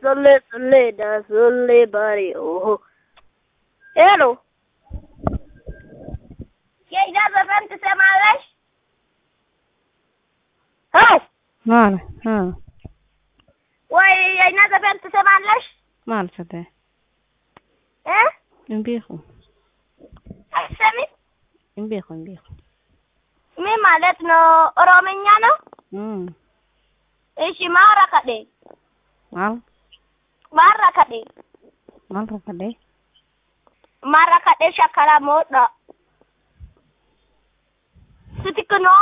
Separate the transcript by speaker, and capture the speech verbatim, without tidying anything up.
Speaker 1: Sulle, sulle, da sulle bari, oh. Hello. የእኛ ዘፈን ትሰማለሽ? አይ
Speaker 2: ማለ አ
Speaker 1: ወይ የእኛ ዘፈን ትሰማለሽ?
Speaker 2: ማለት ተ
Speaker 1: እ
Speaker 2: እንቢሁ
Speaker 1: አትሰሚም?
Speaker 2: እንቢሁ እንቢሁ
Speaker 1: ምን ማለት ነው? ኦሮምኛ ነው?
Speaker 2: እም
Speaker 1: እሺ ማራከዴ
Speaker 2: ማል
Speaker 1: ማራከዴ
Speaker 2: ማራከዴ
Speaker 1: ማራከዴ ሸከላ ሞዳ ስትክኖ